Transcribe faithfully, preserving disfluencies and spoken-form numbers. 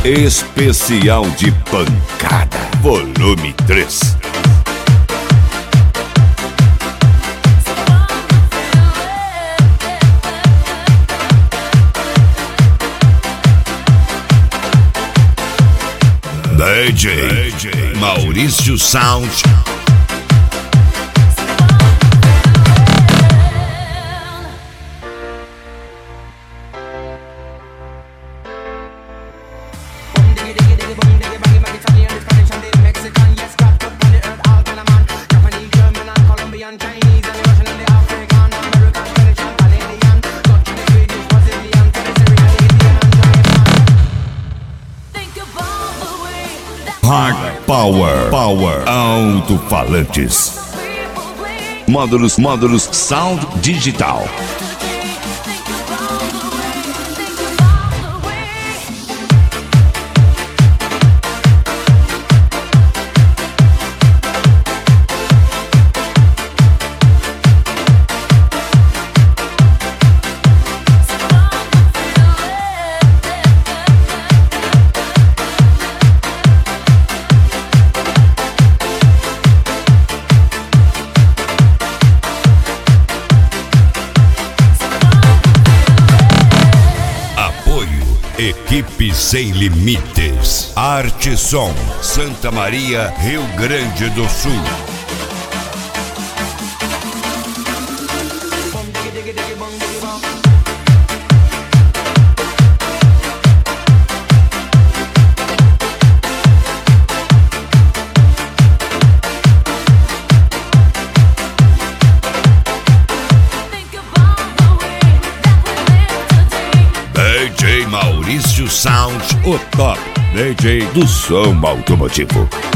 Especial de pancada, volume três. D J, D J Maurício Sound. Hard Power, Power, alto-falantes, módulos, módulos, sound digital. Equipe Sem Limites, Arte Som, Santa Maria, Rio Grande do Sul. D J Maurício Sound, o top D J do som automotivo.